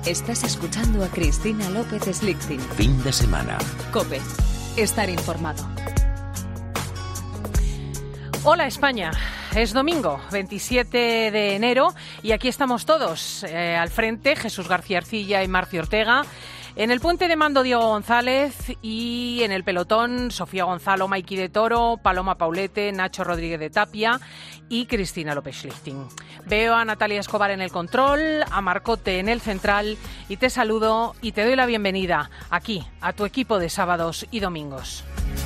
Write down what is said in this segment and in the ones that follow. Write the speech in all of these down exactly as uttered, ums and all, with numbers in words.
Estás escuchando a Cristina López Slichting. Fin de semana. COPE. Estar informado. Hola España, es domingo veintisiete de enero y aquí estamos todos, eh, al frente Jesús García Arcilla y Marcio Ortega, en el puente de mando Diego González y en el pelotón Sofía Gonzalo, Maiki de Toro, Paloma Paulete, Nacho Rodríguez de Tapia y Cristina López Slichting. Veo a Natalia Escobar en el control, a Marcote en el central y te saludo y te doy la bienvenida aquí a tu equipo de sábados y domingos.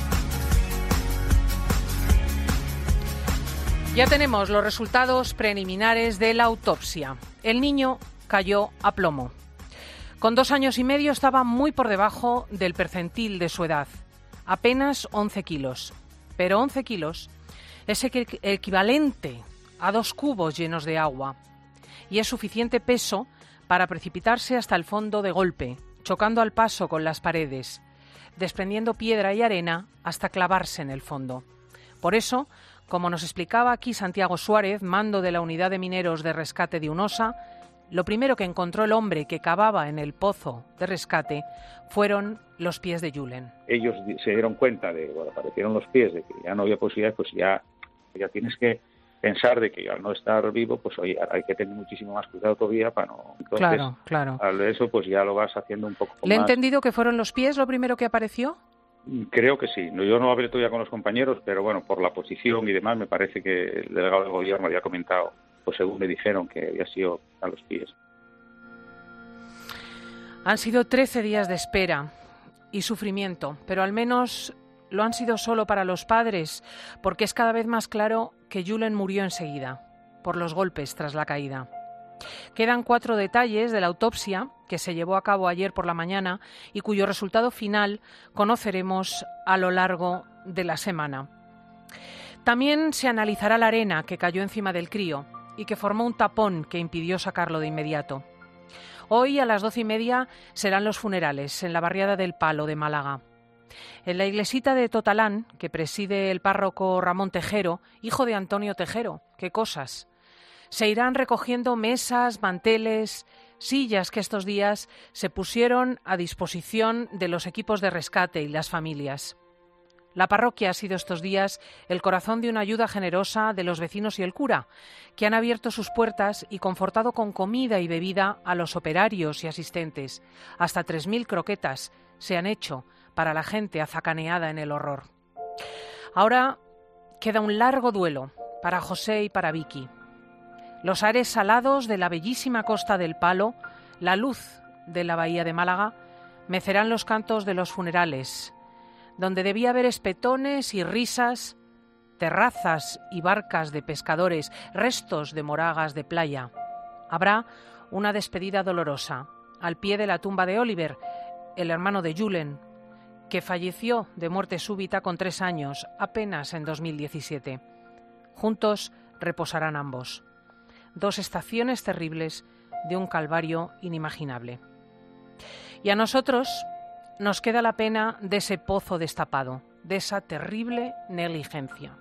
Ya tenemos los resultados preliminares de la autopsia. El niño cayó a plomo. Con dos años y medio estaba muy por debajo del percentil de su edad, apenas once kilos. Pero once kilos es equivalente a dos cubos llenos de agua y es suficiente peso para precipitarse hasta el fondo de golpe, chocando al paso con las paredes, desprendiendo piedra y arena hasta clavarse en el fondo. Por eso, como nos explicaba aquí Santiago Suárez, mando de la Unidad de Mineros de Rescate de UNOSA, lo primero que encontró el hombre que cavaba en el pozo de rescate fueron los pies de Julen. Ellos se dieron cuenta de, bueno, aparecieron los pies, de que ya no había posibilidad, pues ya, ya tienes que pensar de que al no estar vivo, pues oye, hay que tener muchísimo más cuidado todavía para no... Entonces, claro, claro. Al eso, pues ya lo vas haciendo un poco más... ¿Le he entendido que fueron los pies lo primero que apareció? Creo que sí. Yo no hablé todavía con los compañeros, pero bueno, por la posición y demás, me parece que el delegado del gobierno había comentado, pues según me dijeron, que había sido a los pies. Han sido trece días de espera y sufrimiento, pero al menos lo han sido solo para los padres, porque es cada vez más claro que Julen murió enseguida, por los golpes tras la caída. Quedan cuatro detalles de la autopsia que se llevó a cabo ayer por la mañana y cuyo resultado final conoceremos a lo largo de la semana. También se analizará la arena que cayó encima del crío y que formó un tapón que impidió sacarlo de inmediato. Hoy a las doce y media serán los funerales en la barriada del Palo de Málaga. En la iglesita de Totalán, que preside el párroco Ramón Tejero, hijo de Antonio Tejero, qué cosas, se irán recogiendo mesas, manteles, sillas que estos días se pusieron a disposición de los equipos de rescate y las familias. La parroquia ha sido estos días el corazón de una ayuda generosa de los vecinos y el cura, que han abierto sus puertas y confortado con comida y bebida a los operarios y asistentes. Hasta tres mil croquetas se han hecho para la gente azacaneada en el horror. Ahora queda un largo duelo para José y para Vicky. Los aires salados de la bellísima costa del Palo, la luz de la bahía de Málaga, mecerán los cantos de los funerales, donde debía haber espetones y risas, terrazas y barcas de pescadores, restos de moragas de playa. Habrá una despedida dolorosa al pie de la tumba de Oliver, el hermano de Julen, que falleció de muerte súbita con tres años, apenas en dos mil diecisiete. Juntos reposarán ambos. Dos estaciones terribles de un calvario inimaginable. Y a nosotros nos queda la pena de ese pozo destapado, de esa terrible negligencia.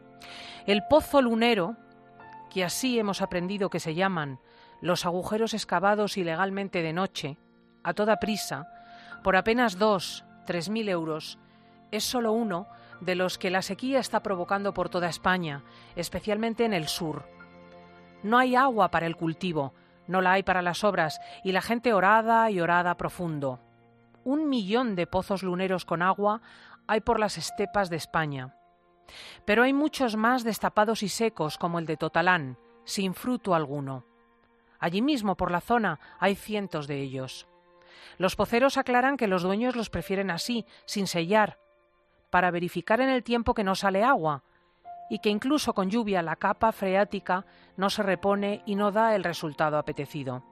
El pozo lunero, que así hemos aprendido que se llaman los agujeros excavados ilegalmente de noche, a toda prisa, por apenas dos, tres mil euros, es solo uno de los que la sequía está provocando por toda España, especialmente en el sur. No hay agua para el cultivo, no la hay para las obras, y la gente orada y orada profundo. Un millón de pozos luneros con agua hay por las estepas de España. Pero hay muchos más destapados y secos, como el de Totalán, sin fruto alguno. Allí mismo, por la zona, hay cientos de ellos. Los poceros aclaran que los dueños los prefieren así, sin sellar, para verificar en el tiempo que no sale agua, y que incluso con lluvia la capa freática no se repone y no da el resultado apetecido.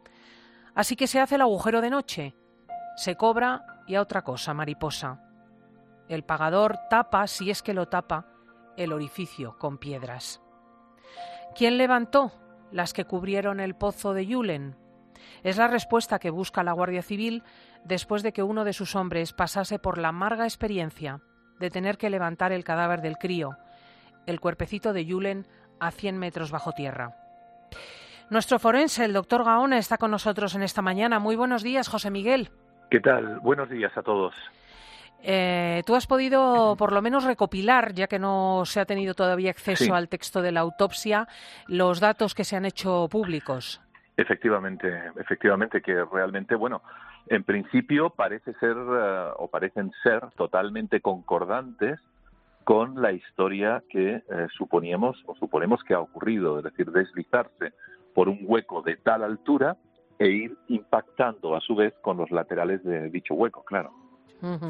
Así que se hace el agujero de noche, se cobra y a otra cosa, mariposa. El pagador tapa, si es que lo tapa, el orificio con piedras. ¿Quién levantó las que cubrieron el pozo de Julen? Es la respuesta que busca la Guardia Civil después de que uno de sus hombres pasase por la amarga experiencia de tener que levantar el cadáver del crío, el cuerpecito de Julen, a cien metros bajo tierra. Nuestro forense, el doctor Gaona, está con nosotros en esta mañana. Muy buenos días, José Miguel. ¿Qué tal? Buenos días a todos. Eh, tú has podido, por lo menos, recopilar, ya que no se ha tenido todavía acceso Sí. al texto de la autopsia, los datos que se han hecho públicos. Efectivamente, efectivamente que realmente, bueno, en principio parece ser uh, o parecen ser totalmente concordantes con la historia que eh, suponíamos o suponemos que ha ocurrido, es decir, deslizarse por un hueco de tal altura e ir impactando a su vez con los laterales de dicho hueco, claro. Uh-huh.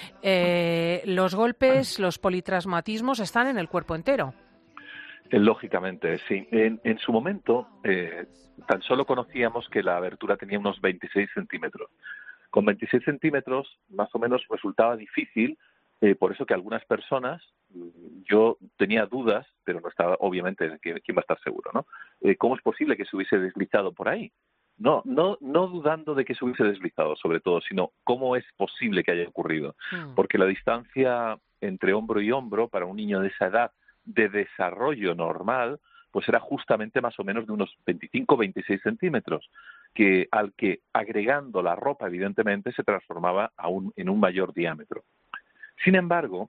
Eh, los golpes, los politraumatismos están en el cuerpo entero. Eh, Lógicamente, sí. En, en su momento, eh, tan solo conocíamos que la abertura tenía unos veintiséis centímetros. Con veintiséis centímetros, más o menos, resultaba difícil, eh, por eso que algunas personas, yo tenía dudas, pero no estaba, obviamente, ¿quién va a estar seguro, no? Eh, ¿Cómo es posible que se hubiese deslizado por ahí? No, no, no dudando de que se hubiese deslizado, sobre todo, sino cómo es posible que haya ocurrido. Hmm. Porque la distancia entre hombro y hombro para un niño de esa edad de desarrollo normal, pues era justamente más o menos de unos veinticinco a veintiséis centímetros, que al que agregando la ropa, evidentemente, se transformaba aún en un mayor diámetro. Sin embargo,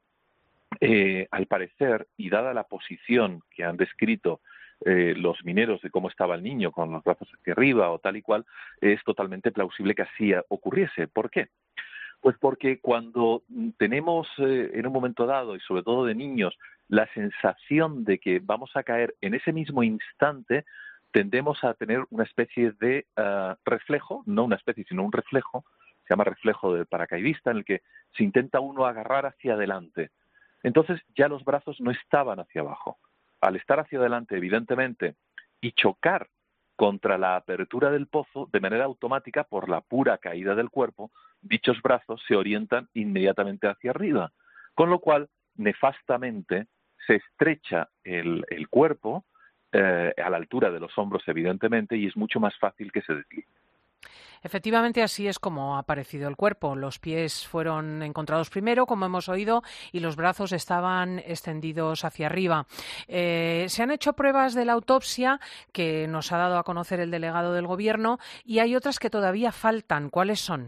eh, al parecer, y dada la posición que han descrito eh, los mineros de cómo estaba el niño con los brazos hacia arriba o tal y cual, es totalmente plausible que así ocurriese. ¿Por qué? Pues porque cuando tenemos eh, en un momento dado, y sobre todo de niños, la sensación de que vamos a caer en ese mismo instante, tendemos a tener una especie de uh, reflejo, no una especie, sino un reflejo, se llama reflejo del paracaidista, en el que se intenta uno agarrar hacia adelante. Entonces ya los brazos no estaban hacia abajo. Al estar hacia adelante, evidentemente, y chocar contra la apertura del pozo, de manera automática, por la pura caída del cuerpo, dichos brazos se orientan inmediatamente hacia arriba, con lo cual, nefastamente, se estrecha el, el cuerpo eh, a la altura de los hombros, evidentemente, y es mucho más fácil que se deslice. Efectivamente, así es como ha aparecido el cuerpo. Los pies fueron encontrados primero, como hemos oído, y los brazos estaban extendidos hacia arriba. Eh, se han hecho pruebas de la autopsia que nos ha dado a conocer el delegado del Gobierno y hay otras que todavía faltan. ¿Cuáles son?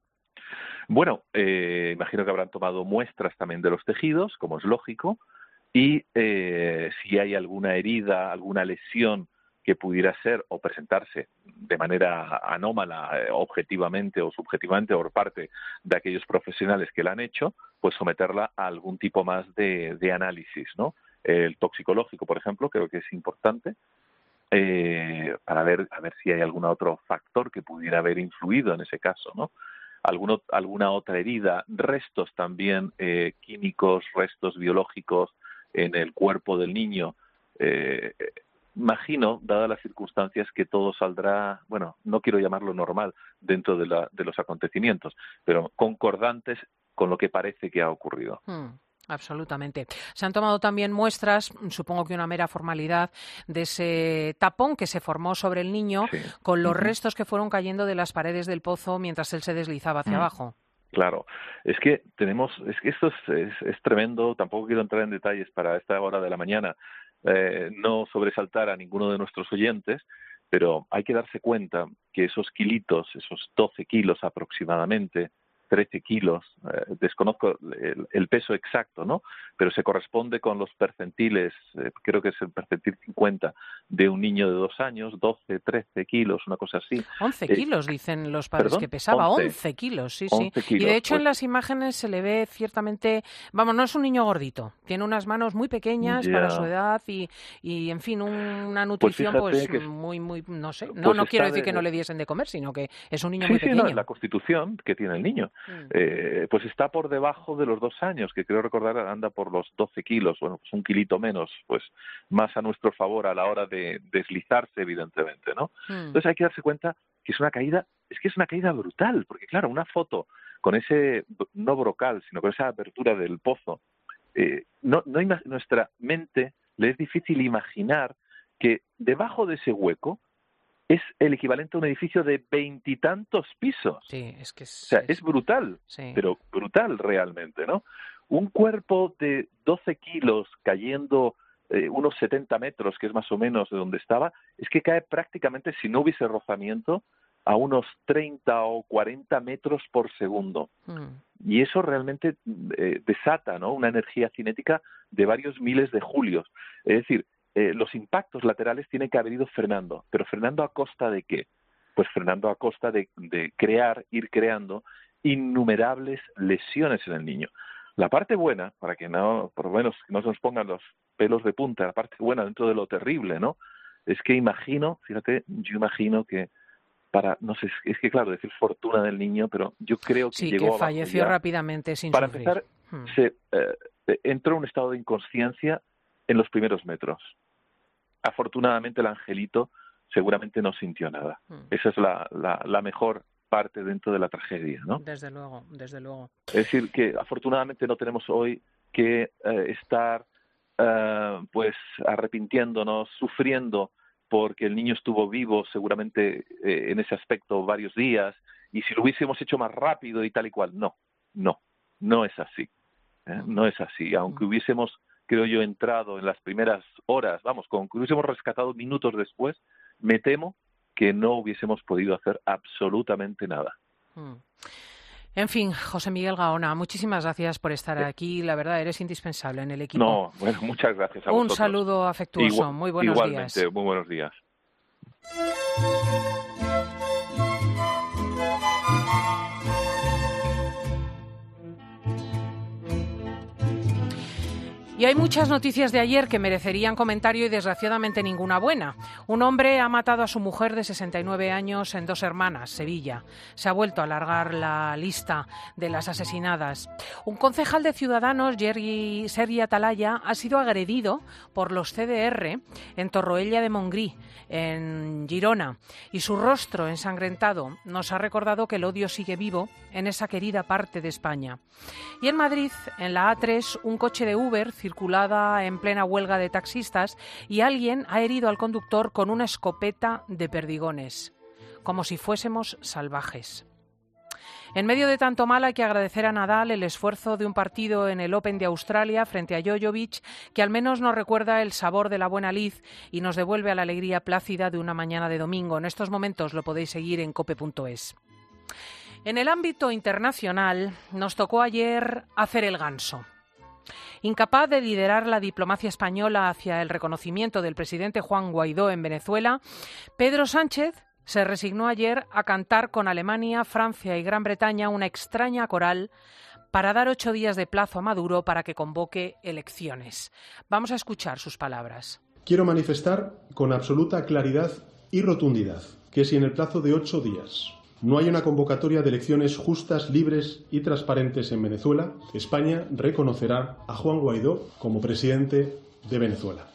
Bueno, eh, imagino que habrán tomado muestras también de los tejidos, como es lógico, y eh, si hay alguna herida, alguna lesión que pudiera ser o presentarse de manera anómala, eh, objetivamente o subjetivamente por parte de aquellos profesionales que la han hecho, pues someterla a algún tipo más de, de análisis, ¿no? El toxicológico, por ejemplo, creo que es importante eh, para ver a ver si hay algún otro factor que pudiera haber influido en ese caso, ¿no? Alguno, alguna otra herida, restos también eh, químicos, restos biológicos en el cuerpo del niño. Eh, Imagino, dadas las circunstancias, que todo saldrá, bueno, no quiero llamarlo normal dentro de, la, de los acontecimientos, pero concordantes con lo que parece que ha ocurrido. Hmm. Absolutamente. Se han tomado también muestras, supongo que una mera formalidad, de ese tapón que se formó sobre el niño Sí. con los Uh-huh. restos que fueron cayendo de las paredes del pozo mientras él se deslizaba hacia Uh-huh. abajo. Claro, es que tenemos, es que esto es, es, es tremendo, tampoco quiero entrar en detalles para esta hora de la mañana, eh, no sobresaltar a ninguno de nuestros oyentes, pero hay que darse cuenta que esos kilitos, esos doce kilos aproximadamente, trece kilos, eh, desconozco el, el peso exacto, ¿no? Pero se corresponde con los percentiles, eh, creo que es el percentil cincuenta de un niño de dos años, doce, trece kilos, una cosa así. once Eh, kilos, dicen los padres ¿Perdón? que pesaba. once. once kilos, sí, once sí. kilos, Y de hecho pues, en las imágenes se le ve ciertamente, vamos, no es un niño gordito, tiene unas manos muy pequeñas ya. para su edad y, y en fin, un- una Pues nutrición fíjate pues, que es- muy, muy, no sé, no, pues no está quiero decir de- que no le diesen de comer, sino que es un niño Sí, muy sí, pequeño. no, es la constitución que tiene el niño. Mm. Eh, pues está por debajo de los dos años, que creo recordar anda por los doce kilos, bueno, pues un kilito menos, pues más a nuestro favor a la hora de deslizarse, evidentemente, ¿no? Mm. Entonces hay que darse cuenta que es una caída, es que es una caída brutal, porque claro, una foto con ese, no brocal, sino con esa apertura del pozo, eh, no, no ima- nuestra mente le es difícil imaginar que debajo de ese hueco es el equivalente a un edificio de veintitantos pisos. Sí, es que es... O sea, es- es brutal, sí. pero brutal realmente, ¿no? Un cuerpo de doce kilos cayendo eh, unos setenta metros, que es más o menos de donde estaba, es que cae prácticamente, si no hubiese rozamiento, a unos treinta o cuarenta metros por segundo. Mm. Y eso realmente eh, desata, ¿no?, una energía cinética de varios miles de julios. Es decir, eh, los impactos laterales tienen que haber ido frenando. ¿Pero frenando a costa de qué? Pues frenando a costa de, de crear, ir creando innumerables lesiones en el niño. La parte buena, para que no, por lo menos no se nos pongan los pelos de punta, la parte buena dentro de lo terrible, ¿no?, es que imagino, fíjate, yo imagino que para, no sé, es que claro, decir fortuna del niño, pero yo creo que sí, llegó que falleció ya, rápidamente sin para sufrir. empezar, hmm. se eh, entró en un estado de inconsciencia en los primeros metros. Afortunadamente el angelito seguramente no sintió nada. Hmm. Esa es la, la, la mejor parte dentro de la tragedia, ¿no? Desde luego, desde luego. Es decir, que afortunadamente no tenemos hoy que eh, estar eh, pues arrepintiéndonos, sufriendo porque el niño estuvo vivo seguramente eh, en ese aspecto varios días, y si lo hubiésemos hecho más rápido y tal y cual. No, no, no es así. ¿eh? No es así. Aunque hubiésemos, creo yo, entrado en las primeras horas, vamos, con que hubiésemos rescatado minutos después, me temo que no hubiésemos podido hacer absolutamente nada. Mm. En fin, José Miguel Gaona, muchísimas gracias por estar aquí. La verdad, eres indispensable en el equipo. No, bueno, muchas gracias a vosotros. Un saludo afectuoso. Igual, muy buenos igualmente, días. Muy buenos días. Y hay muchas noticias de ayer que merecerían comentario y desgraciadamente ninguna buena. Un hombre ha matado a su mujer de sesenta y nueve años en Dos Hermanas, Sevilla. Se ha vuelto a alargar la lista de las asesinadas. Un concejal de Ciudadanos, Sergi, Sergi Atalaya, ha sido agredido por los C D R en Torroella de Montgrí, en Girona. Y su rostro ensangrentado nos ha recordado que el odio sigue vivo en esa querida parte de España. Y en Madrid, en la A tres, un coche de Uber circulaba en plena huelga de taxistas y alguien ha herido al conductor con una escopeta de perdigones, como si fuésemos salvajes. En medio de tanto mal hay que agradecer a Nadal el esfuerzo de un partido en el Open de Australia frente a Djokovic, que al menos nos recuerda el sabor de la buena lid y nos devuelve a la alegría plácida de una mañana de domingo. En estos momentos lo podéis seguir en cope punto es. En el ámbito internacional nos tocó ayer hacer el ganso. Incapaz de liderar la diplomacia española hacia el reconocimiento del presidente Juan Guaidó en Venezuela, Pedro Sánchez se resignó ayer a cantar con Alemania, Francia y Gran Bretaña una extraña coral para dar ocho días de plazo a Maduro para que convoque elecciones. Vamos a escuchar sus palabras. Quiero manifestar con absoluta claridad y rotundidad que si en el plazo de ocho días no hay una convocatoria de elecciones justas, libres y transparentes en Venezuela, España reconocerá a Juan Guaidó como presidente de Venezuela.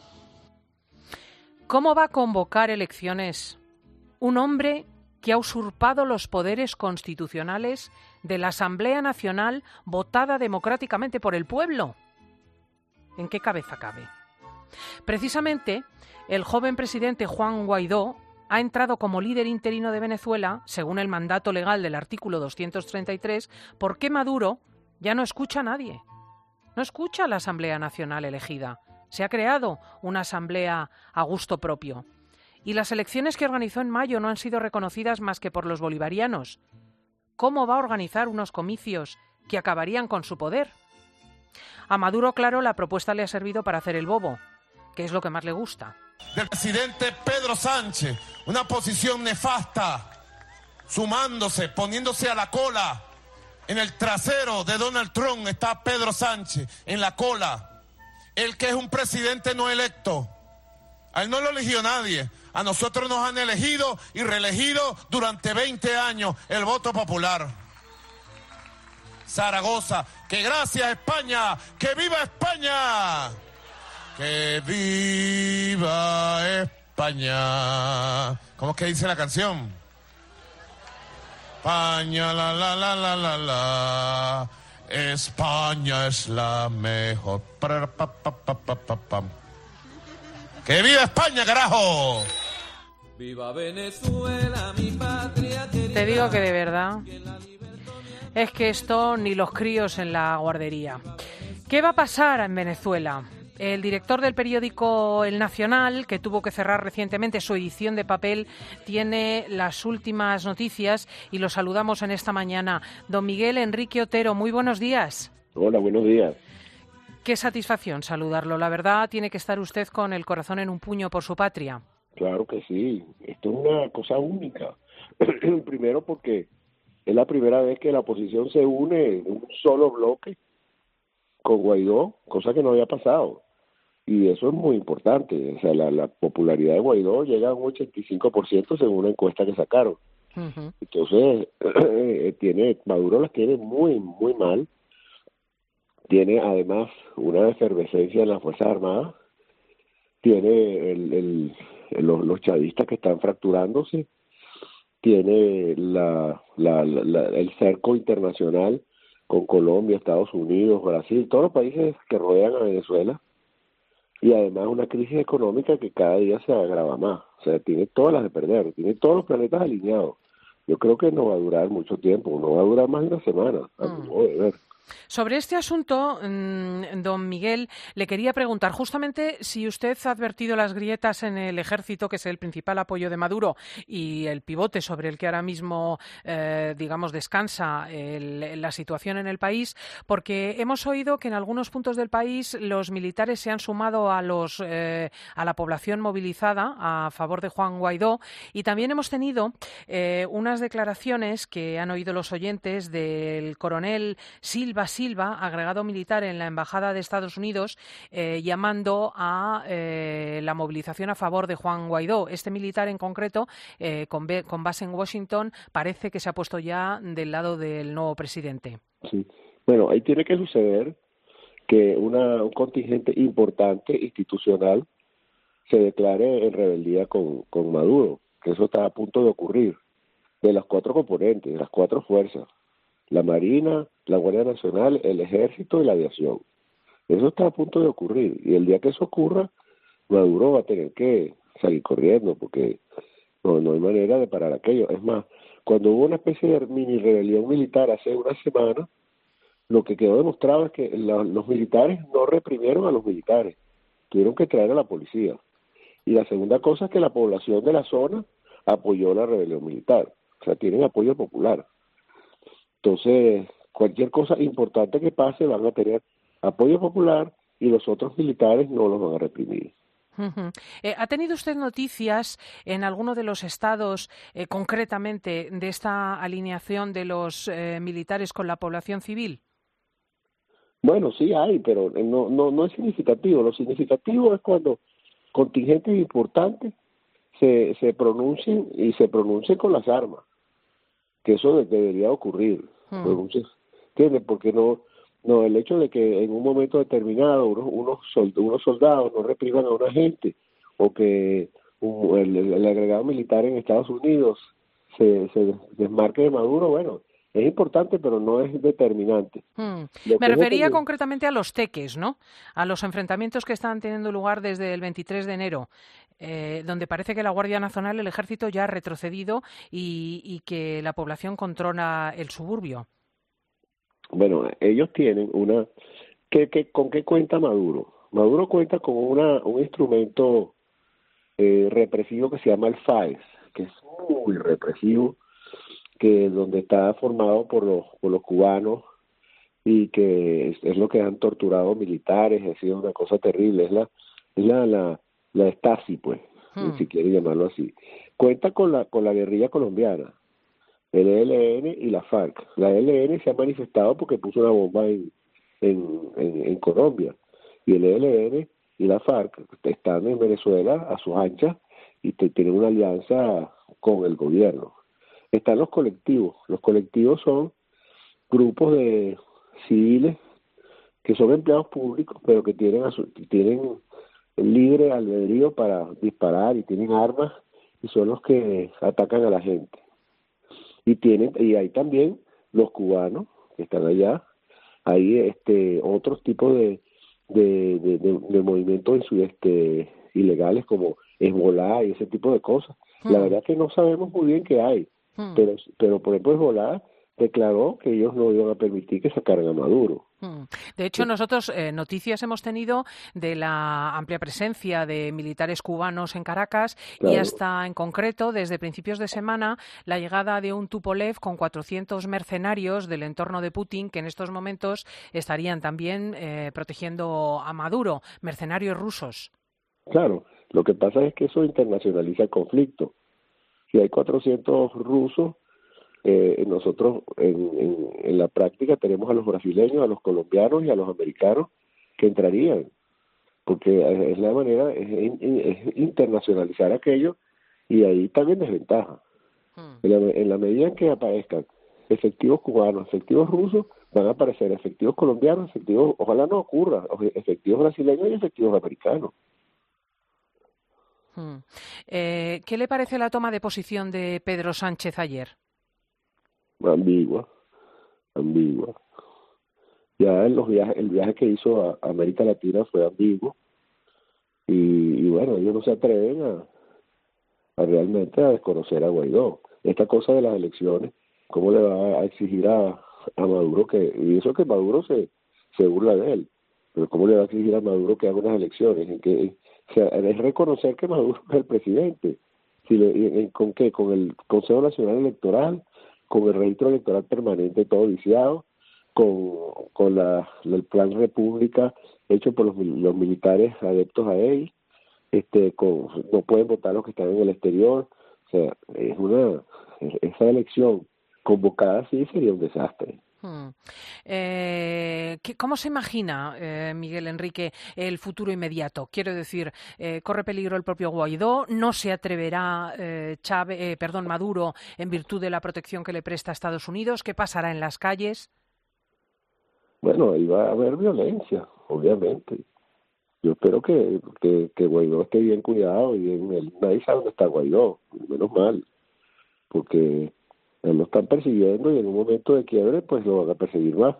¿Cómo va a convocar elecciones un hombre que ha usurpado los poderes constitucionales de la Asamblea Nacional votada democráticamente por el pueblo? ¿En qué cabeza cabe? Precisamente, el joven presidente Juan Guaidó ha entrado como líder interino de Venezuela, según el mandato legal del artículo doscientos treinta y tres, porque Maduro ya no escucha a nadie. No escucha a la Asamblea Nacional elegida. Se ha creado una asamblea a gusto propio. Y las elecciones que organizó en mayo no han sido reconocidas más que por los bolivarianos. ¿Cómo va a organizar unos comicios que acabarían con su poder? A Maduro, claro, la propuesta le ha servido para hacer el bobo, que es lo que más le gusta. Del presidente Pedro Sánchez, una posición nefasta, sumándose, poniéndose a la cola. En el trasero de Donald Trump está Pedro Sánchez, en la cola. El que es un presidente no electo. A él no lo eligió nadie. A nosotros nos han elegido y reelegido durante veinte años el voto popular. Zaragoza, que gracias España, que viva España. ¡Que viva España! ¿Cómo es que dice la canción? España, la, la, la, la, la, la. España es la mejor. Pa, pa, pa, pa, pa, pa, pa. ¡Que viva España, carajo! ¡Viva Venezuela, mi patria querida! Te digo que de verdad es que esto ni los críos en la guardería. ¿Qué va a pasar en Venezuela? El director del periódico El Nacional, que tuvo que cerrar recientemente su edición de papel, tiene las últimas noticias y lo saludamos en esta mañana. Don Miguel Enrique Otero, muy buenos días. Hola, buenos días. Qué satisfacción saludarlo. La verdad, tiene que estar usted con el corazón en un puño por su patria. Claro que sí. Esto es una cosa única. Primero porque es la primera vez que la oposición se une en un solo bloque con Guaidó, cosa que no había pasado. Y eso es muy importante. O sea, la, la popularidad de Guaidó llega a un ochenta y cinco por ciento según una encuesta que sacaron. Uh-huh. Entonces, tiene Maduro las tiene muy, muy mal. Tiene además una efervescencia en las Fuerzas Armadas, tiene el, el, el, los, los chavistas que están fracturándose, tiene la, la, la, la, el cerco internacional con Colombia, Estados Unidos, Brasil, todos los países que rodean a Venezuela, y además una crisis económica que cada día se agrava más. O sea, tiene todas las de perder, tiene todos los planetas alineados. Yo creo que no va a durar mucho tiempo, no va a durar más de una semana, a mi modo de ver. Sobre este asunto, don Miguel, le quería preguntar justamente si usted ha advertido las grietas en el ejército, que es el principal apoyo de Maduro y el pivote sobre el que ahora mismo, eh, digamos, descansa el, la situación en el país, porque hemos oído que en algunos puntos del país los militares se han sumado a, los, eh, a la población movilizada a favor de Juan Guaidó, y también hemos tenido eh, unas declaraciones que han oído los oyentes del coronel Silva Silva, agregado militar en la Embajada de Estados Unidos, eh, llamando a eh, la movilización a favor de Juan Guaidó. Este militar en concreto, eh, con, con base en Washington, parece que se ha puesto ya del lado del nuevo presidente. Sí. Bueno, ahí tiene que suceder que una, un contingente importante institucional se declare en rebeldía con, con Maduro, que eso está a punto de ocurrir, de las cuatro componentes, de las cuatro fuerzas. La Marina, la Guardia Nacional, el Ejército y la Aviación. Eso está a punto de ocurrir. Y el día que eso ocurra, Maduro va a tener que salir corriendo porque no, no hay manera de parar aquello. Es más, cuando hubo una especie de mini rebelión militar hace una semana, lo que quedó demostrado es que la, los militares no reprimieron a los militares. Tuvieron que traer a la policía. Y la segunda cosa es que la población de la zona apoyó la rebelión militar. O sea, tienen apoyo popular. Entonces, cualquier cosa importante que pase van a tener apoyo popular y los otros militares no los van a reprimir. Uh-huh. Eh, ¿Ha tenido usted noticias en alguno de los estados, eh, concretamente, de esta alineación de los eh, militares con la población civil? Bueno, sí hay, pero no, no, no es significativo. Lo significativo es cuando contingentes importantes se, se pronuncien y se pronuncien con las armas. Que eso de, debería ocurrir, hmm. ¿entiendes? Porque no, no, el hecho de que en un momento determinado unos, unos, sold, unos soldados no repriman a una gente, o que un, el, el agregado militar en Estados Unidos se, se desmarque de Maduro, bueno, es importante, pero no es determinante. Hmm. Me refería es concretamente a los teques, ¿no? A los enfrentamientos que están teniendo lugar desde el veintitrés de enero. Eh, donde parece que la Guardia Nacional, el Ejército, ya ha retrocedido y, y que la población controla el suburbio. Bueno, ellos tienen una... ¿Qué, qué, ¿Con qué cuenta Maduro? Maduro cuenta con una un instrumento eh, represivo que se llama el F A E S, que es muy represivo, que donde está formado por los, por los cubanos y que es, es lo que han torturado militares, ha sido una cosa terrible, es la... Es la, la la Stasi, pues, hmm. si quiere llamarlo así. Cuenta con la con la guerrilla colombiana, el E L N y la FARC. La E L N se ha manifestado porque puso una bomba en, en, en, en Colombia, y el E L N y la FARC están en Venezuela a sus anchas y te, tienen una alianza con el gobierno. Están los colectivos. Los colectivos son grupos de civiles que son empleados públicos, pero que tienen, a su, tienen libre albedrío para disparar y tienen armas y son los que atacan a la gente. Y tienen y hay también los cubanos que están allá, hay este otros tipos de de, de, de, de movimientos este, ilegales como Hezbolá y ese tipo de cosas. Hmm. La verdad es que no sabemos muy bien qué hay, hmm. pero pero por ejemplo Hezbolá declaró que ellos no iban a permitir que sacaran a Maduro. De hecho, nosotros eh, noticias hemos tenido de la amplia presencia de militares cubanos en Caracas, claro, y hasta en concreto, desde principios de semana, la llegada de un Tupolev con cuatrocientos mercenarios del entorno de Putin que en estos momentos estarían también eh, protegiendo a Maduro, mercenarios rusos. Claro, lo que pasa es que eso internacionaliza el conflicto. Si hay cuatrocientos rusos, Eh, nosotros en, en, en la práctica tenemos a los brasileños, a los colombianos y a los americanos que entrarían, porque es la manera, es, es internacionalizar aquello, y ahí también desventaja. Hmm. En, la, en la medida en que aparezcan efectivos cubanos, efectivos rusos, van a aparecer efectivos colombianos, efectivos, ojalá no ocurra, efectivos brasileños y efectivos americanos. Hmm. Eh, ¿Qué le parece la toma de posición de Pedro Sánchez ayer? ambigua, ambigua. Ya en los viajes, el viaje que hizo a América Latina fue ambiguo, y, y bueno, ellos no se atreven a, a realmente a desconocer a Guaidó. Esta cosa de las elecciones, ¿cómo le va a exigir a, a Maduro que, y eso que Maduro se, se burla de él, pero cómo le va a exigir a Maduro que haga unas elecciones? En que, o sea, es reconocer que Maduro es el presidente. Si le, ¿Con qué? Con el Consejo Nacional Electoral, con el registro electoral permanente todo viciado, con, con la, el plan República hecho por los, los militares adeptos a él, este, con, no pueden votar los que están en el exterior. O sea, es una, esa elección convocada así sería un desastre. Hmm. Eh, ¿Cómo se imagina, eh, Miguel Enrique, el futuro inmediato? Quiero decir, eh, ¿corre peligro el propio Guaidó? ¿No se atreverá eh, Chávez, eh, perdón, Maduro en virtud de la protección que le presta Estados Unidos? ¿Qué pasará en las calles? Bueno, ahí va a haber violencia, obviamente. Yo espero que, que, que Guaidó esté bien cuidado, y bien, nadie sabe dónde está Guaidó, menos mal, porque lo están persiguiendo y en un momento de quiebre pues lo van a perseguir más.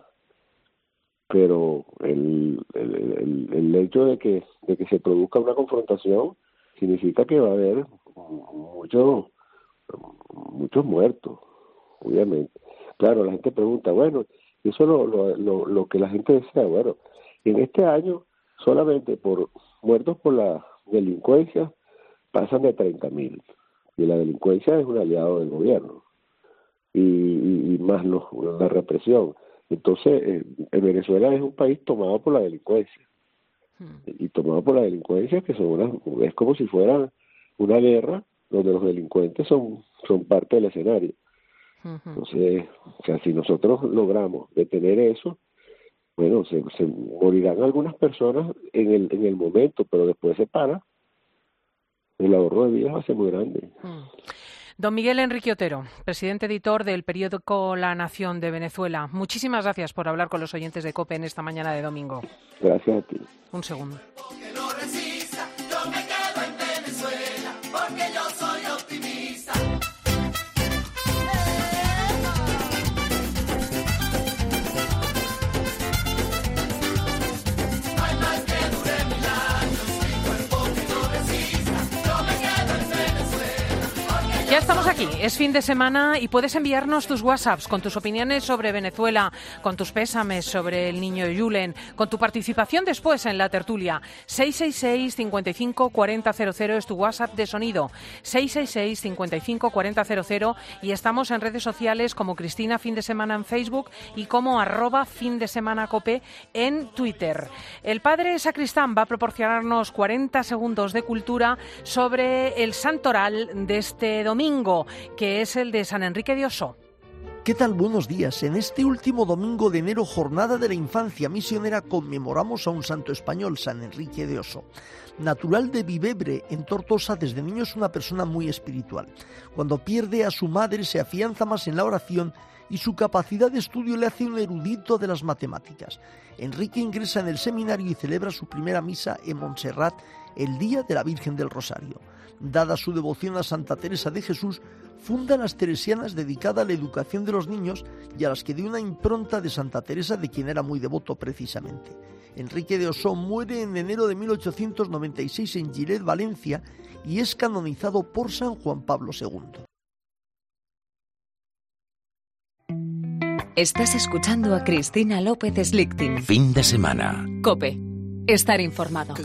Pero el, el, el, el hecho de que, de que se produzca una confrontación significa que va a haber muchos muchos muertos, obviamente. Claro, la gente pregunta, bueno, eso es lo, lo, lo, lo que la gente desea. Bueno, en este año solamente por muertos por la delincuencia pasan de treinta mil, y la delincuencia es un aliado del gobierno. Y, y, y más los, la represión. Entonces, eh, en Venezuela es un país tomado por la delincuencia. Hmm. Y tomado por la delincuencia, que son una, es como si fuera una guerra donde los delincuentes son, son parte del escenario. Uh-huh. Entonces, o sea, si nosotros logramos detener eso, bueno, se, se morirán algunas personas en el, en el momento, pero después se para. El ahorro de vidas va a ser muy grande. Hmm. Don Miguel Enrique Otero, presidente editor del periódico La Nación de Venezuela. Muchísimas gracias por hablar con los oyentes de COPE en esta mañana de domingo. Gracias a ti. Un segundo. Ya estamos aquí, es fin de semana y puedes enviarnos tus WhatsApps con tus opiniones sobre Venezuela, con tus pésames sobre el niño Julen, con tu participación después en la tertulia. seis seis seis, cinco cinco, cuatro cero cero cero es tu WhatsApp de sonido. seis seis seis, cinco cinco, cuatro cero cero y estamos en redes sociales como Cristina Fin de Semana en Facebook y como arroba fin de semana cope en Twitter. El padre Sacristán va a proporcionarnos cuarenta segundos de cultura sobre el santoral de este domingo, que es el de San Enrique de Oso. ¿Qué tal? Buenos días. En este último domingo de enero, jornada de la infancia misionera, conmemoramos a un santo español, San Enrique de Oso. Natural de Vivebre, en Tortosa, desde niño es una persona muy espiritual. Cuando pierde a su madre se afianza más en la oración y su capacidad de estudio le hace un erudito de las matemáticas. Enrique ingresa en el seminario y celebra su primera misa en Montserrat el día de la Virgen del Rosario. Dada su devoción a Santa Teresa de Jesús, funda las Teresianas, dedicada a la educación de los niños y a las que dio una impronta de Santa Teresa, de quien era muy devoto precisamente. Enrique de Oso muere en enero de mil ochocientos noventa y seis en Gilet, Valencia, y es canonizado por San Juan Pablo segundo. Estás escuchando a Cristina López Slichting. Fin de semana. COPE. Estar informado.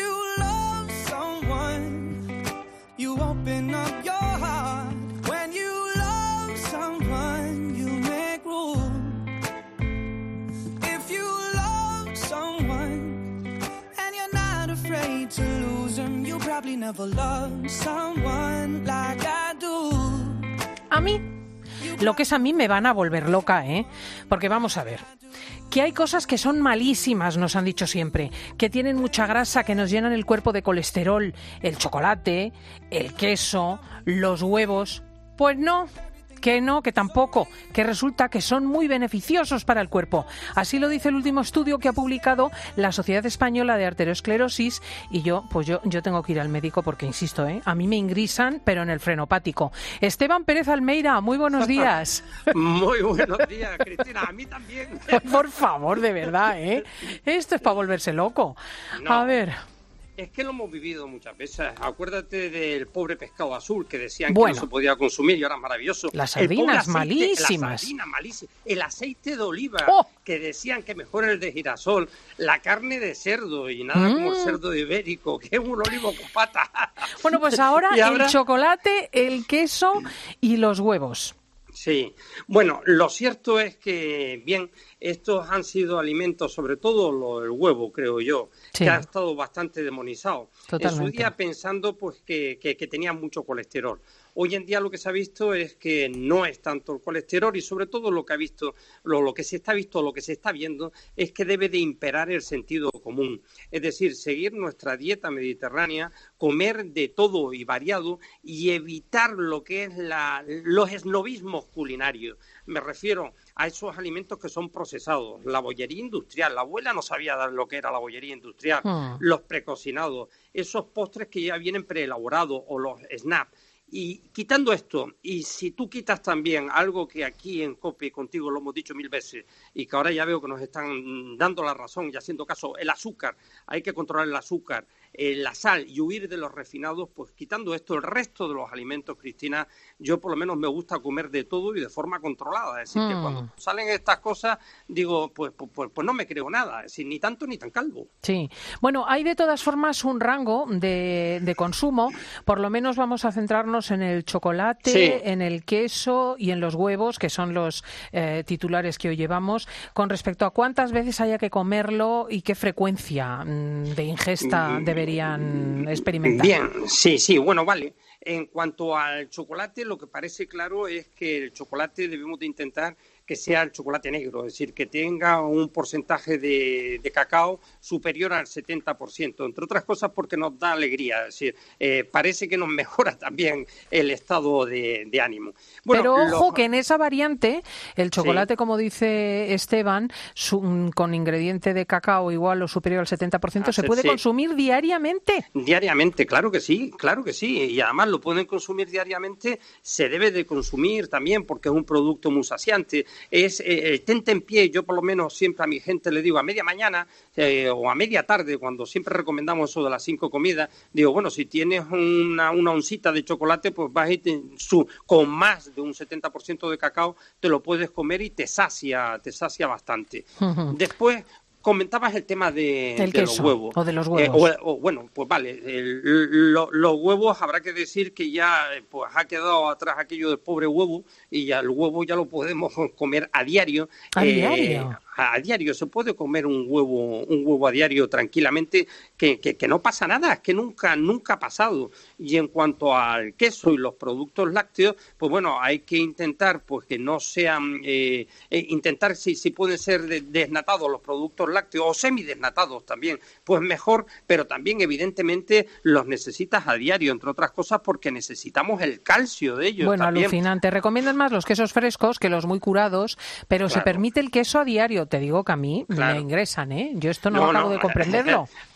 A mí, lo que es a mí me van a volver loca, ¿eh? Porque vamos a ver, que hay cosas que son malísimas, nos han dicho siempre, que tienen mucha grasa, que nos llenan el cuerpo de colesterol, el chocolate, el queso, los huevos. Pues no, que no, que tampoco, que resulta que son muy beneficiosos para el cuerpo. Así lo dice el último estudio que ha publicado la Sociedad Española de Arteriosclerosis y yo, pues yo, yo tengo que ir al médico porque, insisto, ¿eh? A mí me ingrisan, pero en el frenopático. Esteban Pérez Almeida, muy buenos días. Muy buenos días, Cristina, a mí también. Por favor, de verdad, ¿eh? Esto es para volverse loco. No. A ver... Es que lo hemos vivido muchas veces. Acuérdate del pobre pescado azul que decían bueno, que no se podía consumir y ahora es maravilloso. Las sardinas aceite, malísimas. La sardina malísima. El aceite de oliva ¡Oh! que decían que mejor el de girasol. La carne de cerdo y nada mm. como el cerdo ibérico, que es un olivo con pata. Bueno, pues ahora, ahora el chocolate, el queso y los huevos. Sí, bueno, lo cierto es que, bien, estos han sido alimentos, sobre todo lo, el huevo, creo yo, sí. que ha estado bastante demonizado. Totalmente. En su día pensando pues que, que, que tenía mucho colesterol. Hoy en día lo que se ha visto es que no es tanto el colesterol y sobre todo lo que ha visto, lo, lo que se está visto, lo que se está viendo es que debe de imperar el sentido común. Es decir, seguir nuestra dieta mediterránea, comer de todo y variado y evitar lo que es la, los esnovismos culinarios. Me refiero a esos alimentos que son procesados, la bollería industrial. La abuela no sabía dar lo que era la bollería industrial, hmm. los precocinados, esos postres que ya vienen preelaborados o los snacks. Y quitando esto, y si tú quitas también algo que aquí en COPE contigo lo hemos dicho mil veces y que ahora ya veo que nos están dando la razón y haciendo caso, el azúcar, hay que controlar el azúcar, eh, la sal y huir de los refinados, pues quitando esto, el resto de los alimentos, Cristina, yo por lo menos me gusta comer de todo y de forma controlada. Es decir, mm. que cuando salen estas cosas, digo, pues, pues, pues no me creo nada, es decir, ni tanto ni tan calvo. Sí, bueno, hay de todas formas un rango de, de consumo, por lo menos vamos a centrarnos en el chocolate, sí. en el queso y en los huevos, que son los eh, titulares que hoy llevamos, con respecto a cuántas veces haya que comerlo y qué frecuencia mm, de ingesta deberían experimentar. Bien, sí, sí, bueno, vale. En cuanto al chocolate, lo que parece claro es que el chocolate debemos de intentar que sea el chocolate negro, es decir, que tenga un porcentaje de, de cacao superior al setenta por ciento, entre otras cosas porque nos da alegría, es decir, eh, parece que nos mejora también el estado de, de ánimo. Bueno, pero ojo lo... que en esa variante, el chocolate, sí. como dice Esteban, su, con ingrediente de cacao igual o superior al setenta por ciento, ah, ¿se puede sí. consumir diariamente? Diariamente, claro que sí, claro que sí, y además lo pueden consumir diariamente, se debe de consumir también porque es un producto muy saciante. Es eh, el tente en pie, yo por lo menos siempre a mi gente le digo a media mañana eh, o a media tarde, cuando siempre recomendamos eso de las cinco comidas, digo, bueno, si tienes una, una oncita de chocolate, pues vas a ir su, con más de un setenta por ciento de cacao, te lo puedes comer y te sacia, te sacia bastante. Uh-huh. Después, comentabas el tema de, de los huevos. O de los huevos. Eh, o, o, bueno, pues vale, el, lo, los huevos habrá que decir que ya pues ha quedado atrás aquello del pobre huevo y ya el huevo ya lo podemos comer a diario. ¿A eh, diario? A diario, se puede comer un huevo un huevo a diario tranquilamente, que, que, que no pasa nada, es que nunca, nunca ha pasado. Y en cuanto al queso y los productos lácteos, pues bueno, hay que intentar pues que no sean, eh, eh, intentar si, si pueden ser de, desnatados los productos lácteos o semidesnatados también, pues mejor, pero también evidentemente los necesitas a diario, entre otras cosas porque necesitamos el calcio de ellos. Bueno, también. Alucinante. Recomiendan más los quesos frescos que los muy curados, pero claro. se permite el queso a diario. Te digo que a mí claro. me ingresan, ¿eh? Yo esto no, no acabo no. de comprenderlo.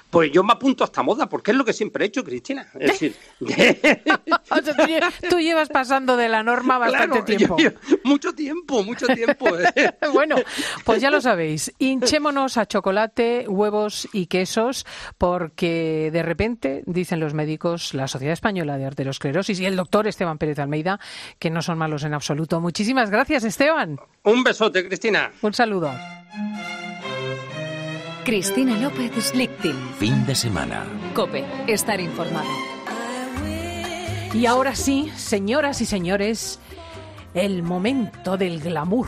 Pues yo me apunto a esta moda, porque es lo que siempre he hecho, Cristina. Es decir, o sea, tú, lle- tú llevas pasando de la norma bastante claro, tiempo. yo- yo- mucho tiempo, mucho tiempo. ¿eh? Bueno, pues ya lo sabéis, hinchémonos a chocolate, huevos y quesos, porque de repente, dicen los médicos, la Sociedad Española de Arteriosclerosis y el doctor Esteban Pérez Almeida, que no son malos en absoluto. Muchísimas gracias, Esteban. Un besote, Cristina. Un saludo. Cristina López Slichting. Fin de semana. COPE. Estar informado. Y ahora sí, señoras y señores, el momento del glamour.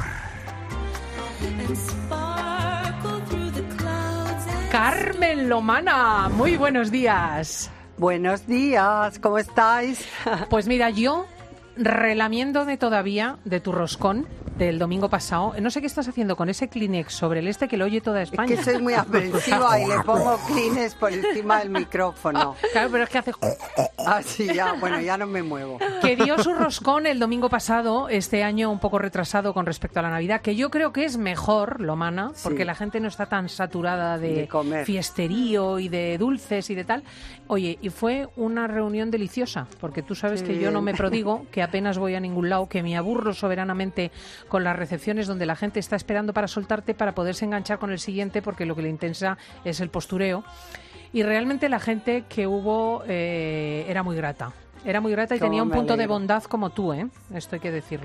Carmen Lomana, muy buenos días. Buenos días, ¿cómo estáis? Pues mira, yo relamiéndome todavía de tu roscón del domingo pasado. No sé qué estás haciendo con ese Kleenex sobre el este que lo oye toda España. Es que soy muy aprensiva y le pongo Kleenex por encima del micrófono. Claro, pero es que hace... Ah, sí, ya, bueno, ya no me muevo. Que dio su roscón el domingo pasado, este año un poco retrasado con respecto a la Navidad, que yo creo que es mejor, Lomana, porque Sí. la gente no está tan saturada de, De comer. fiesterío y de dulces y de tal. Oye, y fue una reunión deliciosa, porque tú sabes Qué que yo no bien. me prodigo, que apenas voy a ningún lado, que me aburro soberanamente con las recepciones donde la gente está esperando para soltarte para poderse enganchar con el siguiente, porque lo que le interesa es el postureo. Y realmente la gente que hubo eh, era muy grata. Era muy grata y Cómo tenía un me punto de alegro. bondad como tú, ¿eh? Esto hay que decirlo.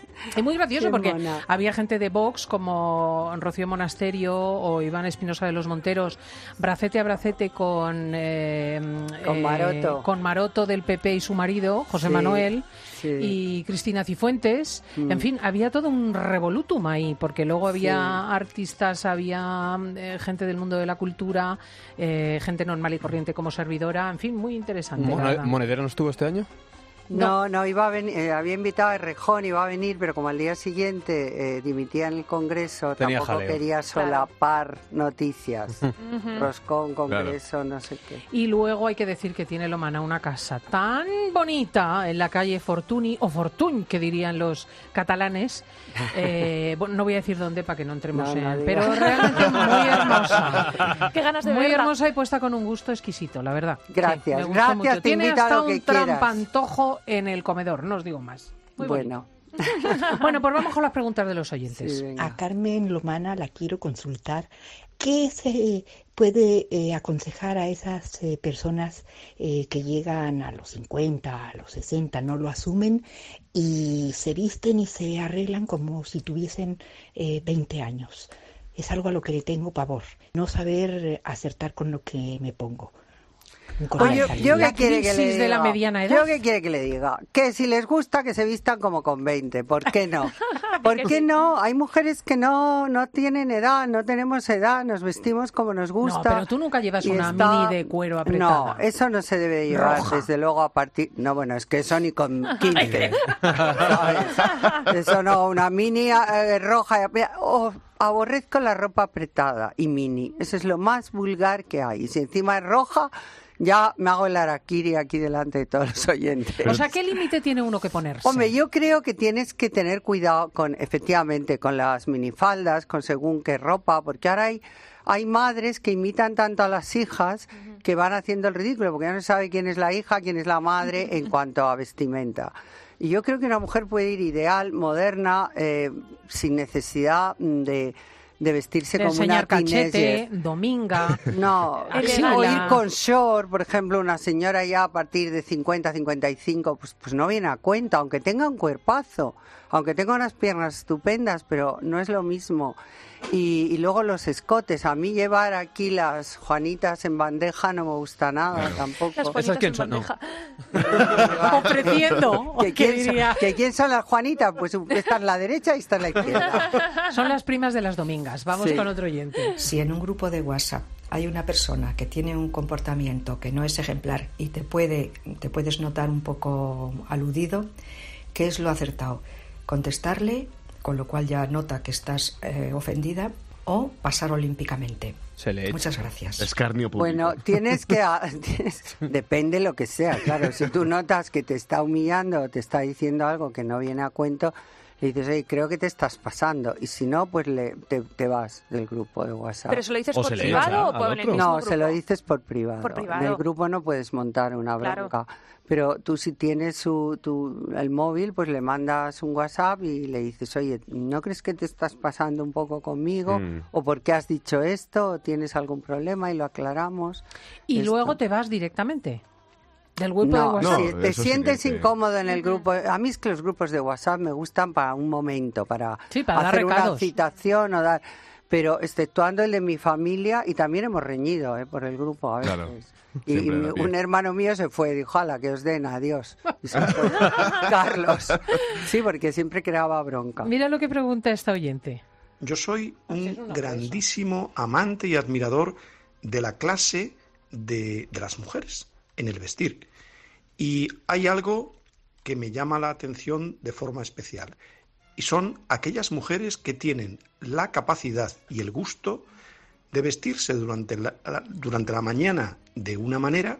Y muy gracioso Qué porque mona. había gente de Vox como Rocío Monasterio o Iván Espinosa de los Monteros, bracete a bracete con... eh, Con eh, Maroto. con Maroto del P P y su marido, José Sí, Manuel, sí. y Cristina Cifuentes. Mm. En fin, había todo un revolutum ahí, porque luego había Sí. artistas, había eh, gente del mundo de la cultura, eh, gente normal y corriente como servidora, en fin, muy interesante. la Mone- verdad. ¿Monedero no estuvo este año? No, no, iba a venir, eh, había invitado a Rejón, iba a venir, pero como al día siguiente eh, dimitía en el Congreso, Tenía tampoco jaleo. quería solapar noticias. Ujú. Roscón, Congreso, no sé qué. Y luego hay que decir que tiene Lomana una casa tan bonita en la calle Fortuny, o Fortuny, que dirían los catalanes. Eh, bueno, no voy a decir dónde para que no entremos No, no en... digas. Pero realmente muy hermosa. Qué ganas de Muy verla. hermosa y puesta con un gusto exquisito, la verdad. Gracias, Sí, me gustó gracias, mucho. te Tiene invito a hasta lo que un quieras. trampantojo en el comedor, no os digo más. Muy Bueno, Bueno, pues vamos con las preguntas de los oyentes. sí, venga. A Carmen Lomana la quiero consultar. ¿Qué se puede eh, aconsejar a esas eh, personas eh, que llegan a los cincuenta, a los sesenta, no lo asumen y se visten y se arreglan como si tuviesen eh, veinte años? Es algo a lo que le tengo pavor, no saber eh, acertar con lo que me pongo. Un Pues yo, corte yo La qué quiere que le crisis diga. de la mediana edad. Yo qué quiere que le diga. Que si les gusta que se vistan como con veinte, ¿por qué no? ¿Por qué no? Hay mujeres que no no tienen edad, no tenemos edad, nos vestimos como nos gusta. No, pero tú nunca llevas y una está- mini de cuero apretada. No, eso no se debe llevar, Roja. desde luego a partir... No, bueno, es que eso ni con quince. ¿sabes? Eso no, una mini eh, roja... mira, oh, aborrezco la ropa apretada y mini. Eso es lo más vulgar que hay. Y si encima es roja... Ya me hago el harakiri aquí delante de todos los oyentes. O sea, ¿qué límite tiene uno que ponerse? Hombre, yo creo que tienes que tener cuidado con, efectivamente, con las minifaldas, con según qué ropa, porque ahora hay, hay madres que imitan tanto a las hijas que van haciendo el ridículo, porque ya no se sabe quién es la hija, quién es la madre en cuanto a vestimenta. Y yo creo que una mujer puede ir ideal, moderna, eh, sin necesidad de... de vestirse De como una enseñar cachete, teenager. dominga. No, Axila. o ir con short, por ejemplo, una señora ya a partir de cincuenta, cincuenta y cinco, pues, pues no viene a cuenta, aunque tenga un cuerpazo, aunque tenga unas piernas estupendas, pero no es lo mismo. Y, y luego los escotes, a mí llevar aquí las Juanitas en bandeja no me gusta nada tampoco. Las Juanitas ¿Esas quién en son? bandeja. Ofreciendo. ¿Que ¿qué quién, son, diría? que quién son las Juanitas? Pues esta es la derecha y esta es la izquierda. Son las primas de las domingas. Vamos Sí. con otro oyente. Si en un grupo de WhatsApp hay una persona que tiene un comportamiento que no es ejemplar y te puede te puedes notar un poco aludido, ¿qué es lo acertado? Contestarle, con lo cual ya nota que estás eh, ofendida, o pasar olímpicamente. Se le echa. Muchas gracias. Escarnio público. Bueno, tienes que... tienes- depende lo que sea, claro. Si tú notas que te está humillando o te está diciendo algo que no viene a cuento, Le dices, oye, creo que te estás pasando. Y si no, pues le, te, te vas del grupo de WhatsApp. ¿Pero se lo dices por privado o por el mismo No, grupo? se lo dices por privado. Por privado. En el grupo no puedes montar una bronca. Claro. Pero tú si tienes su, tu, el móvil, pues le mandas un WhatsApp y le dices, oye, ¿no crees que te estás pasando un poco conmigo? Mm. ¿O por qué has dicho esto? ¿O tienes algún problema? Y lo aclaramos. Y esto. luego te vas directamente del grupo no, de WhatsApp. No, si te sientes sí que... incómodo en el grupo. A mí es que los grupos de WhatsApp me gustan para un momento, para, sí, para hacer dar una citación o dar... Pero exceptuando el de mi familia, y también hemos reñido ¿eh? por el grupo a veces. Claro. Y, y un hermano mío se fue y dijo, ala, que os den, adiós. Y se fue Carlos. Sí, porque siempre creaba bronca. Mira lo que pregunta esta oyente. Yo soy un grandísimo amante y admirador de la clase de, de las mujeres en el vestir. Y hay algo que me llama la atención de forma especial. Y son aquellas mujeres que tienen la capacidad y el gusto de vestirse durante la, durante la mañana de una manera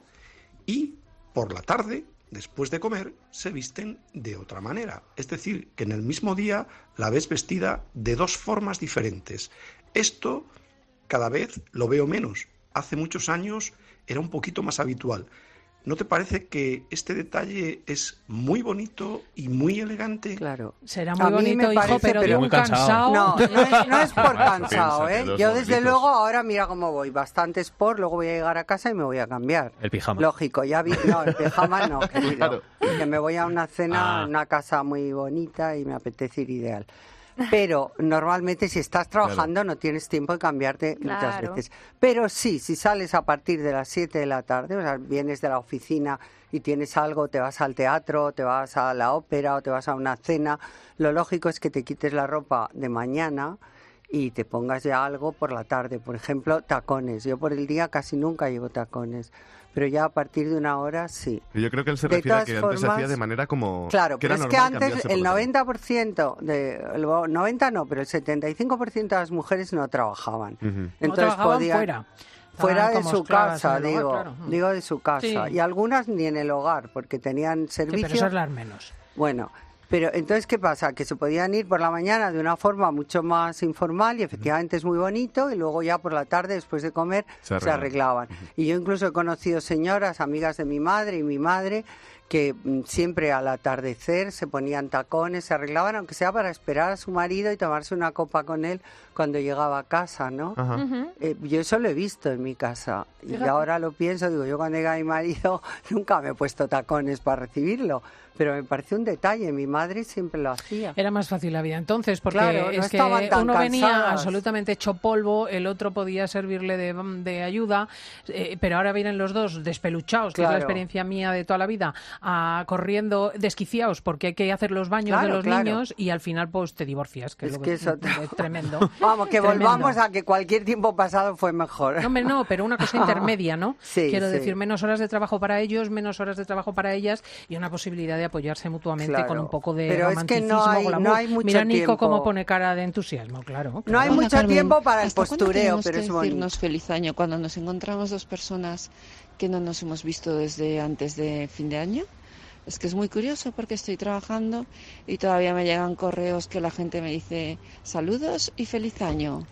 y por la tarde, después de comer, se visten de otra manera. Es decir, que en el mismo día la ves vestida de dos formas diferentes. Esto cada vez lo veo menos. Hace muchos años era un poquito más habitual. ¿No te parece que este detalle es muy bonito y muy elegante? Claro. Será muy bonito, hijo, pero, pero muy cansado. No, no es, no es por cansado, ¿eh? Yo desde bonitos. luego ahora mira cómo voy. Bastante sport, luego voy a llegar a casa y me voy a cambiar. El pijama. Lógico, ya vi... No, el pijama no, querido. Claro. Que me voy a una cena ah. en una casa muy bonita y me apetece ir ideal. Pero normalmente si estás trabajando claro. no tienes tiempo de cambiarte claro. muchas veces. Pero sí, si sales a partir de las siete de la tarde, o sea, vienes de la oficina y tienes algo, te vas al teatro, te vas a la ópera o te vas a una cena, lo lógico es que te quites la ropa de mañana y te pongas ya algo por la tarde. Por ejemplo, tacones. Yo por el día casi nunca llevo tacones. Pero ya a partir de una hora, sí. Yo creo que él se refiere a que formas, antes se hacía de manera como... Claro, que pero era es que antes el noventa por ciento, de, el noventa no, pero el setenta y cinco por ciento de las mujeres no trabajaban. Uh-huh. Entonces no trabajaban podían, fuera. Fuera de su casa, digo, hogar, claro. digo de su casa. Sí. Y algunas ni en el hogar, porque tenían servicio. Sí, pero eso es las menos. Bueno... Pero entonces, ¿qué pasa? Que se podían ir por la mañana de una forma mucho más informal y efectivamente es muy bonito y luego ya por la tarde, después de comer, se, se arreglaban. Uh-huh. Y yo incluso he conocido señoras, amigas de mi madre y mi madre, que siempre al atardecer se ponían tacones, se arreglaban, aunque sea para esperar a su marido y tomarse una copa con él cuando llegaba a casa, ¿no? Uh-huh. Eh, yo eso lo he visto en mi casa. Y Fíjate. ahora lo pienso, digo, yo cuando llega mi marido nunca me he puesto tacones para recibirlo. Pero me parece un detalle, mi madre siempre lo hacía. Era más fácil la vida entonces, porque claro, es no que uno cansadas. venía absolutamente hecho polvo, el otro podía servirle de, de ayuda, eh, pero ahora vienen los dos despeluchados, claro. que es la experiencia mía de toda la vida, a, corriendo desquiciados porque hay que hacer los baños claro, de los claro. niños y al final pues te divorcias, que es, es lo que, que eso es, es tremendo. Vamos, que tremendo. volvamos a que cualquier tiempo pasado fue mejor. No, no, pero una cosa intermedia, ¿no? Sí, Quiero sí. decir, menos horas de trabajo para ellos, menos horas de trabajo para ellas y una posibilidad de apoyarse mutuamente. Claro. Con un poco de pero romanticismo. Es que no hay, no hay mucho Mira Nico tiempo. cómo pone cara de entusiasmo, claro. claro. No hay Hola, mucho Carmen. tiempo para el ¿Hasta postureo, pero que es decirnos bonito. Feliz año cuando nos encontramos dos personas que no nos hemos visto desde antes de fin de año. Es que es muy curioso porque estoy trabajando y todavía me llegan correos que la gente me dice saludos y feliz año.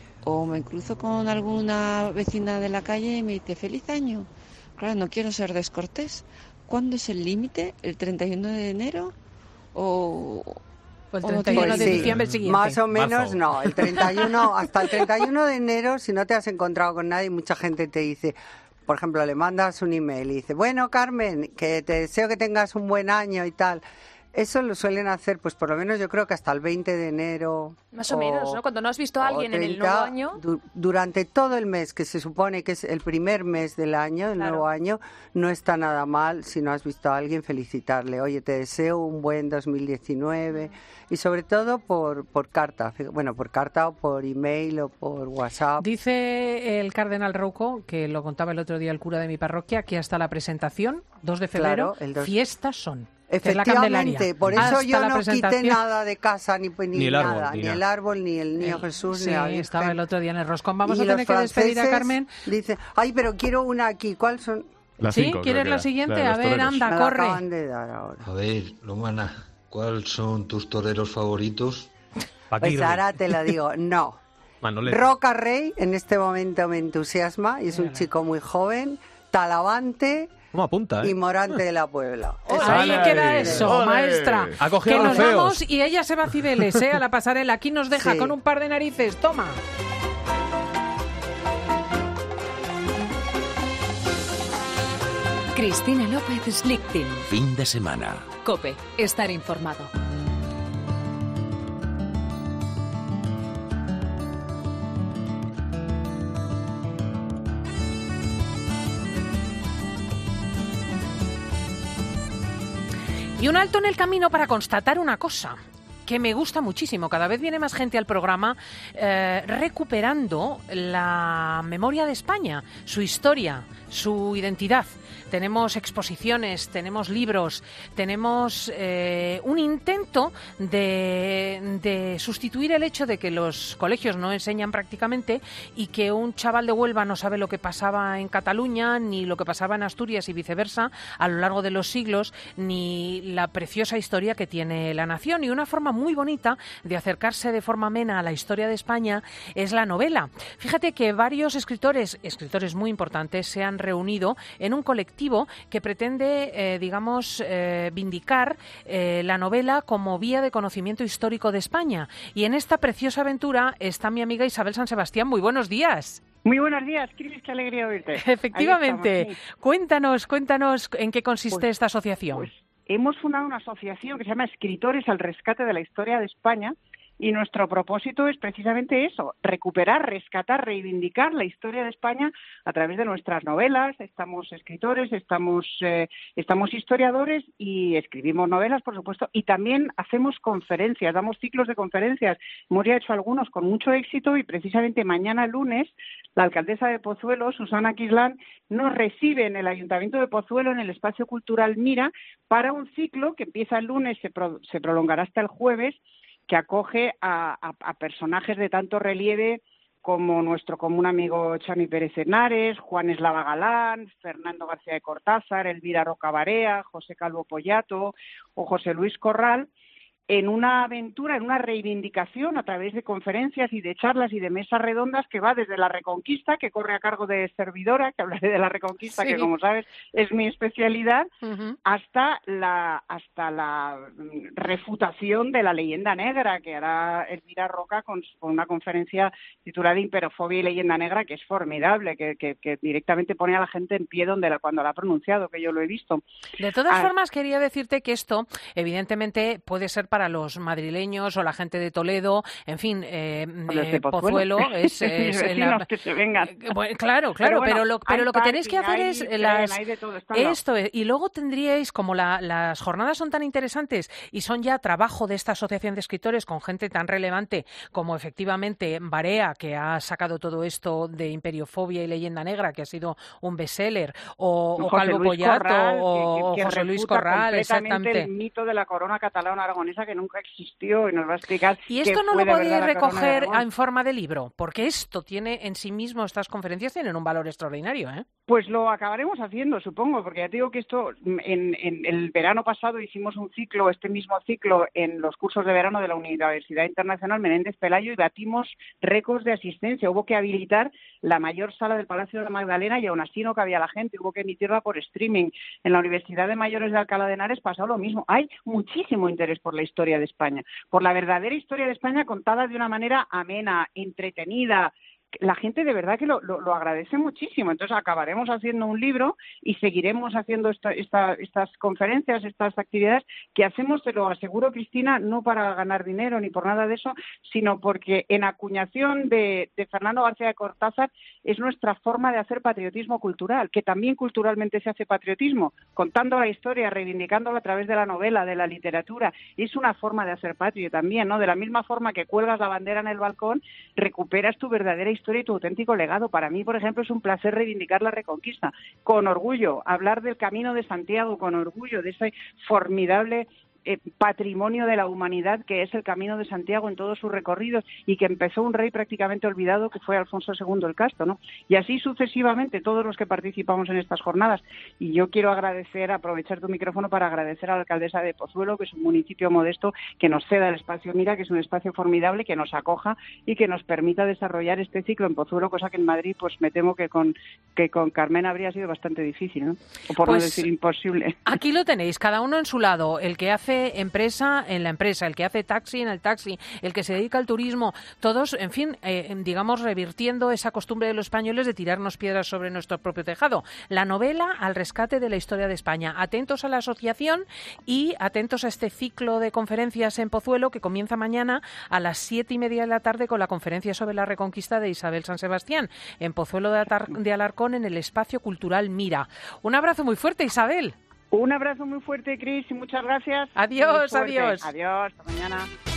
O me cruzo con alguna vecina de la calle y me dice feliz año. Claro, no quiero ser descortés. ¿Cuándo es el límite? ¿El treinta y uno de enero? ¿O, o el treinta y uno pues de sí, diciembre siguiente? Más o menos Marzo. no. El treinta y uno, hasta el treinta y uno de enero, si no te has encontrado con nadie, mucha gente te dice... Por ejemplo, le mandas un email y dice, bueno, Carmen, que te deseo que tengas un buen año y tal. Eso lo suelen hacer, pues por lo menos yo creo que hasta el veinte de enero. Más o, o menos, ¿no? Cuando no has visto a alguien treinta, en el nuevo año. Du- durante todo el mes, que se supone que es el primer mes del año, del claro. nuevo año, no está nada mal si no has visto a alguien felicitarle. Oye, te deseo un buen dos mil diecinueve. Y sobre todo por, por carta, bueno, por carta o por email o por WhatsApp. Dice el cardenal Rouco, que lo contaba el otro día el cura de mi parroquia, que hasta la presentación, dos de febrero, claro, el dos... fiestas son. Efectivamente, por eso hasta yo no quité nada de casa, ni, ni, ni el nada, árbol, ni, ni el árbol, ni el niño el, Jesús, sí, ni la Virgen. Estaba el otro día en el roscón. Vamos y a tener que despedir a Carmen. Dice, ay, pero quiero una aquí. ¿Cuál son? Las ¿Sí? cinco, ¿Quieres la siguiente? la a ver, anda, Me corre. acaban de dar ahora. A ver, Lomana, ¿Cuáles son tus toreros favoritos? Pues ahora te lo digo, no. Manolete. Roca Rey en este momento me entusiasma, y es un chico muy joven, Talavante... ¿Cómo apunta, eh? Y Morante de la Puebla. Ahí queda eso, ¡Ole! maestra. Ha cogido que nos feos. vamos y ella se va a Cibeles, ¿eh? A la pasarela. Aquí nos deja Sí. con un par de narices. Toma. Cristina López Slichting. Fin de semana. COPE. Estar informado. Y un alto en el camino para constatar una cosa que me gusta muchísimo. Cada vez viene más gente al programa eh, recuperando la memoria de España, su historia, su identidad. Tenemos exposiciones, tenemos libros, tenemos eh, un intento de, de sustituir el hecho de que los colegios no enseñan prácticamente y que un chaval de Huelva no sabe lo que pasaba en Cataluña, ni lo que pasaba en Asturias y viceversa a lo largo de los siglos, ni la preciosa historia que tiene la nación. Y una forma muy bonita de acercarse de forma amena a la historia de España es la novela. Fíjate que varios escritores, escritores muy importantes, se han reunido en un colectivo que pretende, eh, digamos, eh, vindicar eh, la novela como vía de conocimiento histórico de España. Y en esta preciosa aventura está mi amiga Isabel San Sebastián. Muy buenos días. Muy buenos días, Cris, qué alegría oírte. Efectivamente. Estamos, sí. Cuéntanos, cuéntanos en qué consiste pues, esta asociación. Pues hemos fundado una asociación que se llama Escritores al Rescate de la Historia de España. Y nuestro propósito es precisamente eso, recuperar, rescatar, reivindicar la historia de España a través de nuestras novelas. Estamos escritores, estamos, eh, estamos historiadores y escribimos novelas, por supuesto, y también hacemos conferencias, damos ciclos de conferencias. Hemos ya hecho algunos con mucho éxito y precisamente mañana lunes la alcaldesa de Pozuelo, Susana Quislán, nos recibe en el Ayuntamiento de Pozuelo, en el Espacio Cultural Mira, para un ciclo que empieza el lunes, se, pro, se prolongará hasta el jueves, que acoge a, a, a personajes de tanto relieve como nuestro común amigo Chami Pérez Henares, Juan Eslava Galán, Fernando García de Cortázar, Elvira Roca Barea, José Calvo Pollato o José Luis Corral, en una aventura, en una reivindicación a través de conferencias y de charlas y de mesas redondas que va desde la Reconquista, que corre a cargo de Servidora, que hablaré de la Reconquista, sí. que como sabes es mi especialidad, uh-huh. hasta la hasta la refutación de la leyenda negra, que hará Elvira Roca con, con una conferencia titulada Imperofobia y leyenda negra, que es formidable, que, que, que directamente pone a la gente en pie donde la, cuando la ha pronunciado, que yo lo he visto. De todas ah, formas, quería decirte que esto, evidentemente, puede ser para los madrileños o la gente de Toledo, en fin, eh, eh, Pozuelo es, es la... que se vengan. Eh, bueno, claro, claro, pero, bueno, pero lo, pero lo que parking, tenéis que hacer hay, es las... hay todo, esto es, y luego tendríais, como la, las jornadas son tan interesantes y son ya trabajo de esta asociación de escritores con gente tan relevante como efectivamente Barea, que ha sacado todo esto de Imperiofobia y leyenda negra, que ha sido un bestseller, o, o Calvo Pollato, Corral, o, que, que, que José Luis Corral, exactamente. El mito de la corona catalana aragonesa que nunca existió y nos va a explicar. Y esto no lo podéis recoger en forma de libro, porque esto tiene en sí mismo, estas conferencias tienen un valor extraordinario, ¿eh? Pues lo acabaremos haciendo, supongo, porque ya te digo que esto, en, en el verano pasado hicimos un ciclo, este mismo ciclo, en los cursos de verano de la Universidad Internacional Menéndez Pelayo y batimos récords de asistencia. Hubo que habilitar la mayor sala del Palacio de la Magdalena y aún así no cabía la gente, hubo que emitirla por streaming. En la Universidad de Mayores de Alcalá de Henares pasó lo mismo. Hay muchísimo interés por la historia de España, por la verdadera historia de España contada de una manera amena, entretenida. La gente de verdad que lo, lo, lo agradece muchísimo. Entonces acabaremos haciendo un libro y seguiremos haciendo esta, esta, estas conferencias, estas actividades que hacemos, te lo aseguro, Cristina, no para ganar dinero ni por nada de eso, sino porque en acuñación de, de Fernando García de Cortázar es nuestra forma de hacer patriotismo cultural, que también culturalmente se hace patriotismo, contando la historia, reivindicándola a través de la novela, de la literatura. Es una forma de hacer patria también, ¿no? De la misma forma que cuelgas la bandera en el balcón, recuperas tu verdadera historia y tu auténtico legado. Para mí, por ejemplo, es un placer reivindicar la Reconquista con orgullo, hablar del Camino de Santiago con orgullo, de ese formidable eh, patrimonio de la humanidad que es el Camino de Santiago en todos sus recorridos y que empezó un rey prácticamente olvidado que fue Alfonso segundo el Casto, ¿no? Y así sucesivamente todos los que participamos en estas jornadas. Y yo quiero agradecer, aprovechar tu micrófono para agradecer a la alcaldesa de Pozuelo, que es un municipio modesto, que nos ceda el espacio Mira, que es un espacio formidable, que nos acoja y que nos permita desarrollar este ciclo en Pozuelo, cosa que en Madrid pues me temo que con que con Carmen habría sido bastante difícil, ¿no? O por pues, no decir imposible. Aquí lo tenéis, cada uno en su lado, el que hace empresa en la empresa, el que hace taxi en el taxi, el que se dedica al turismo, todos, en fin, eh, digamos, revirtiendo esa costumbre de los españoles de tirarnos piedras sobre nuestro propio tejado. La novela al rescate de la historia de España. Atentos a la asociación y atentos a este ciclo de conferencias en Pozuelo que comienza mañana a las siete y media de la tarde con la conferencia sobre la Reconquista de Isabel San Sebastián en Pozuelo de, Atar- de Alarcón en el Espacio Cultural Mira. Un abrazo muy fuerte, Isabel. Un abrazo muy fuerte, Cris, y muchas gracias. Adiós, adiós. Adiós, hasta mañana.